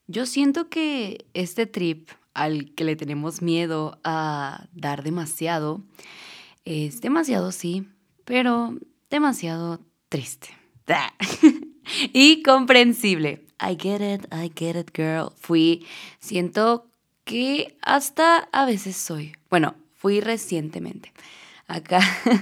Yo siento que este trip al que le tenemos miedo a dar demasiado es demasiado, sí, pero demasiado triste. Y comprensible. I get it, girl. Siento que hasta a veces soy. Bueno, fui recientemente. Acá,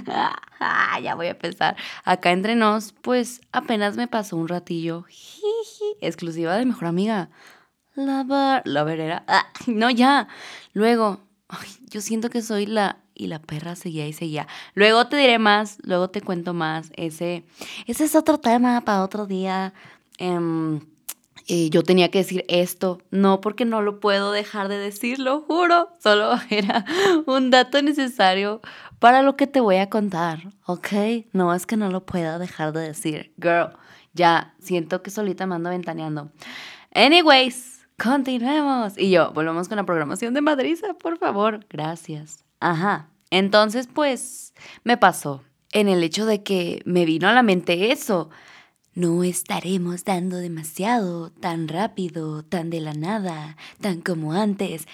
ya voy a empezar. Acá entre nos, pues apenas me pasó un ratillo. Jiji, exclusiva de mejor amiga. Lover era. No, ya. Luego, yo siento que soy la. Y la perra seguía y seguía. Luego te diré más, luego te cuento más. Ese es otro tema para otro día. Em, yo tenía que decir esto, no porque no lo puedo dejar de decir, lo juro. Solo era un dato necesario para lo que te voy a contar, ¿ok? No es que no lo pueda dejar de decir. Girl, ya siento que solita me ando ventaneando. Anyways, continuemos. Y yo, volvamos con la programación de Madriza, por favor. Gracias. Ajá. Entonces, pues, me pasó en el hecho de que me vino a la mente eso. No estaremos dando demasiado, tan rápido, tan de la nada, tan como antes,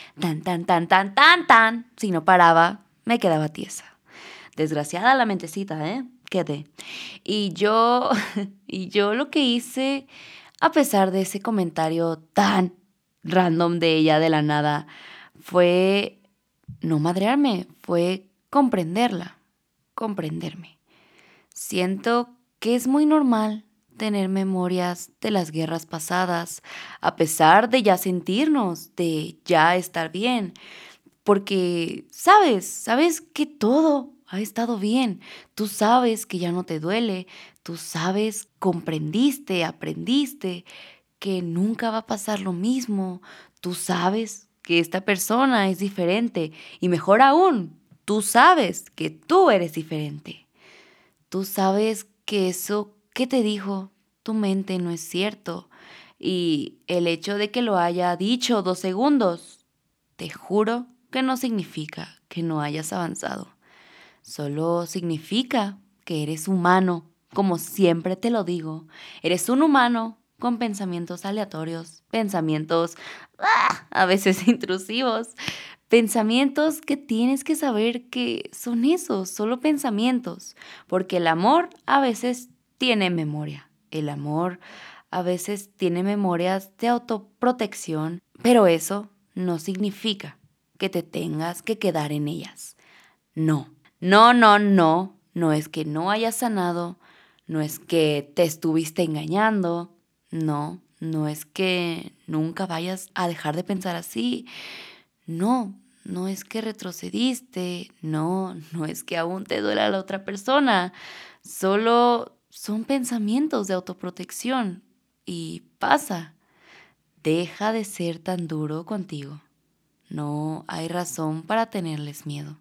tan. Si no paraba, me quedaba tiesa. Desgraciada la mentecita, ¿eh? Quedé. Y yo, y yo lo que hice, a pesar de ese comentario tan random de ella de la nada, fue no madrearme, fue comprenderla, comprenderme. Siento que es muy normal tener memorias de las guerras pasadas, a pesar de ya sentirnos, de ya estar bien, porque sabes que todo ha estado bien, tú sabes que ya no te duele, tú sabes, comprendiste, aprendiste que nunca va a pasar lo mismo, tú sabes que esta persona es diferente y mejor aún, tú sabes que tú eres diferente. Tú sabes que eso que te dijo tu mente no es cierto. Y el hecho de que lo haya dicho 2 segundos, te juro que no significa que no hayas avanzado. Solo significa que eres humano, como siempre te lo digo. Eres un humano con pensamientos aleatorios, pensamientos a veces intrusivos, pensamientos que tienes que saber que son esos, solo pensamientos, porque el amor a veces tiene memoria. El amor a veces tiene memorias de autoprotección, pero eso no significa que te tengas que quedar en ellas. No, no. No es que no hayas sanado, no es que te estuviste engañando, no es que nunca vayas a dejar de pensar así. No, no es que retrocediste, no es que aún te duela la otra persona, solo son pensamientos de autoprotección y pasa. Deja de ser tan duro contigo. No hay razón para tenerles miedo.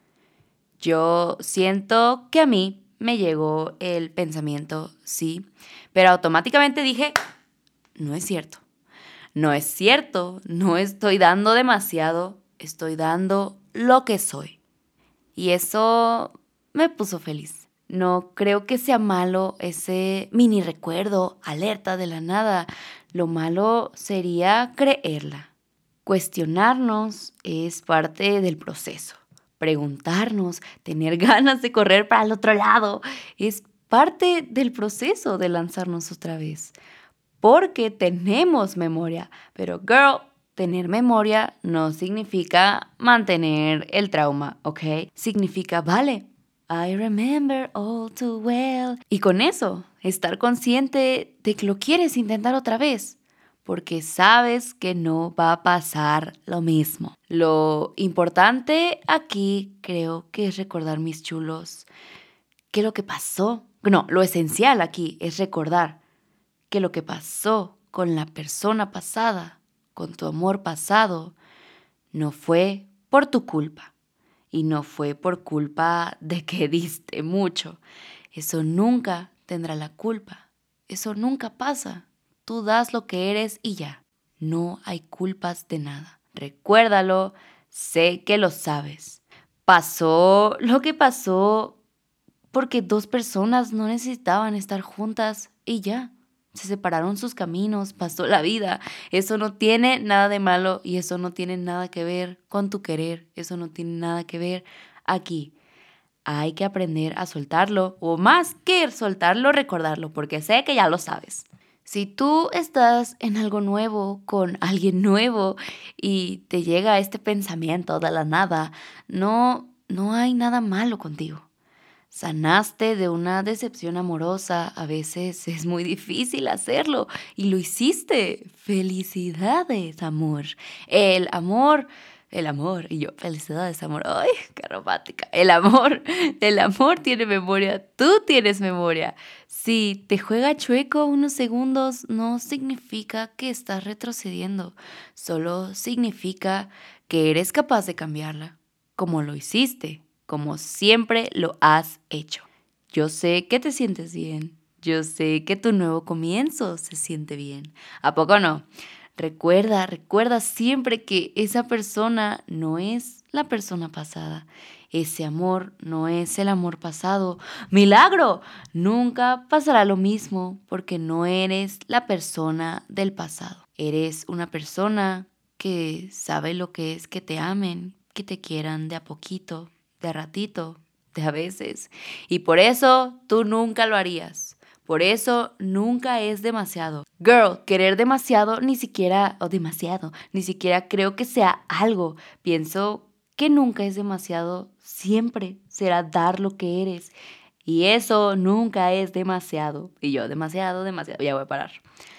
Yo siento que a mí me llegó el pensamiento, sí, pero automáticamente dije, no es cierto. No es cierto, no estoy dando demasiado, estoy dando lo que soy. Y eso me puso feliz. No creo que sea malo ese mini recuerdo, alerta de la nada. Lo malo sería creerla. Cuestionarnos es parte del proceso. Preguntarnos, tener ganas de correr para el otro lado, es parte del proceso de lanzarnos otra vez porque tenemos memoria. Pero, girl, tener memoria no significa mantener el trauma, ¿ok? Significa, vale, I remember all too well. Y con eso, estar consciente de que lo quieres intentar otra vez. Porque sabes que no va a pasar lo mismo. Lo importante aquí creo que es recordar, mis chulos, que lo que pasó, no, lo esencial aquí es recordar que lo que pasó con la persona pasada, con tu amor pasado, no fue por tu culpa y no fue por culpa de que diste mucho. Eso nunca tendrá la culpa. Eso nunca pasa. Tú das lo que eres y ya. No hay culpas de nada. Recuérdalo, sé que lo sabes. Pasó lo que pasó porque 2 personas no necesitaban estar juntas y ya. se separaron sus caminos, pasó la vida. Eso no tiene nada de malo y eso no tiene nada que ver con tu querer. Eso no tiene nada que ver aquí. Hay que aprender a soltarlo o más que soltarlo, recordarlo, porque sé que ya lo sabes. Si tú estás en algo nuevo, con alguien nuevo y te llega este pensamiento de la nada, no hay nada malo contigo. Sanaste de una decepción amorosa, a veces es muy difícil hacerlo y lo hiciste. Felicidades, amor. El amor, y yo, felicidades, amor. Ay, qué romántica. El amor tiene memoria, tú tienes memoria. Si te juega chueco unos segundos, no significa que estás retrocediendo, solo significa que eres capaz de cambiarla, como lo hiciste, como siempre lo has hecho. Yo sé que te sientes bien. Yo sé que tu nuevo comienzo se siente bien. ¿A poco no? Recuerda siempre que esa persona no es la persona pasada. Ese amor no es el amor pasado. ¡Milagro! Nunca pasará lo mismo porque no eres la persona del pasado. Eres una persona que sabe lo que es que te amen, que te quieran de a poquito, de a ratito, de a veces. Y por eso tú nunca lo harías. Por eso nunca es demasiado. Girl, querer demasiado ni siquiera creo que sea algo. Pienso que nunca es demasiado, siempre será dar lo que eres. Y eso nunca es demasiado. Y yo, demasiado, ya voy a parar.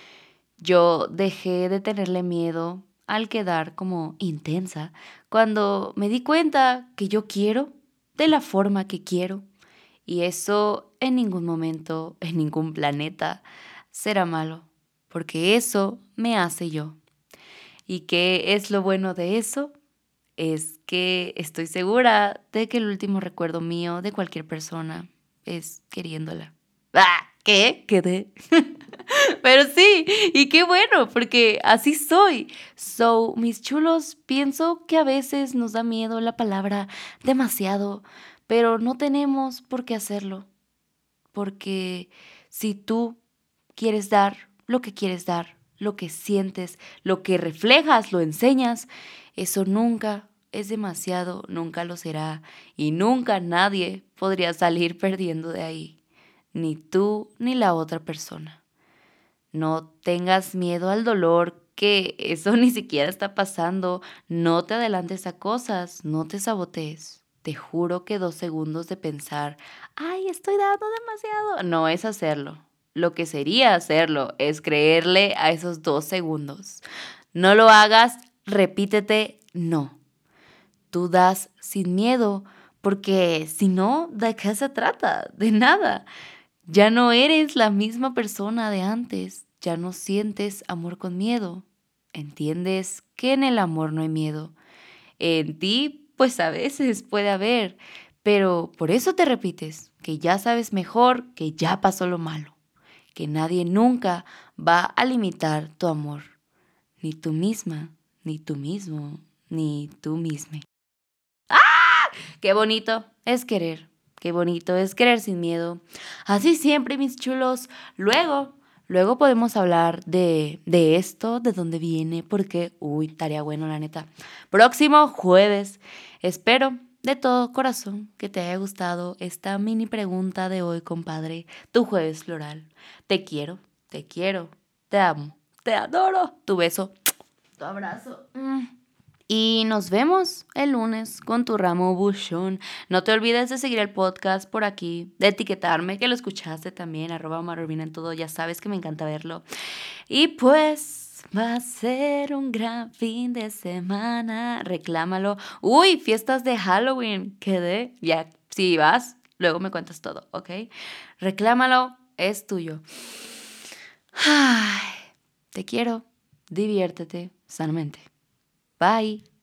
Yo dejé de tenerle miedo al quedar como intensa cuando me di cuenta que yo quiero de la forma que quiero. Y eso en ningún momento, en ningún planeta, será malo, porque eso me hace yo. ¿Y qué es lo bueno de eso? Es que estoy segura de que el último recuerdo mío de cualquier persona es queriéndola. ¡Ah! ¿Qué? Quedé. Pero sí, y qué bueno, porque así soy. So, mis chulos, pienso que a veces nos da miedo la palabra demasiado, pero no tenemos por qué hacerlo. Porque si tú quieres dar lo que quieres dar, lo que sientes, lo que reflejas, lo enseñas, eso nunca es demasiado, nunca lo será y nunca nadie podría salir perdiendo de ahí, ni tú ni la otra persona. No tengas miedo al dolor, que eso ni siquiera está pasando. No te adelantes a cosas, no te sabotees. Te juro que 2 segundos de pensar, ay, estoy dando demasiado, no es hacerlo. Lo que sería hacerlo es creerle a esos 2 segundos. No lo hagas, repítete, no. Tú das sin miedo, porque si no, ¿de qué se trata? De nada. Ya no eres la misma persona de antes, ya no sientes amor con miedo. Entiendes que en el amor no hay miedo. En ti, pues a veces puede haber, pero por eso te repites, que ya sabes mejor, que ya pasó lo malo, que nadie nunca va a limitar tu amor, ni tú misma, ni tú mismo, ni tú misma. Qué bonito es querer. Qué bonito es querer sin miedo. Así siempre, mis chulos. Luego podemos hablar de esto, de dónde viene, porque, estaría bueno, la neta. Próximo jueves. Espero de todo corazón que te haya gustado esta mini pregunta de hoy, compadre. Tu jueves floral. Te quiero, te amo, te adoro. Tu beso, tu abrazo. Y nos vemos el lunes con tu ramo buchón. No te olvides de seguir el podcast por aquí, de etiquetarme que lo escuchaste también, @Marurbina en todo, ya sabes que me encanta verlo. Y pues va a ser un gran fin de semana, reclámalo. Fiestas de Halloween, quedé, ya, si vas, luego me cuentas todo, ¿ok? Reclámalo, es tuyo. Ay, te quiero, diviértete sanamente. Bye.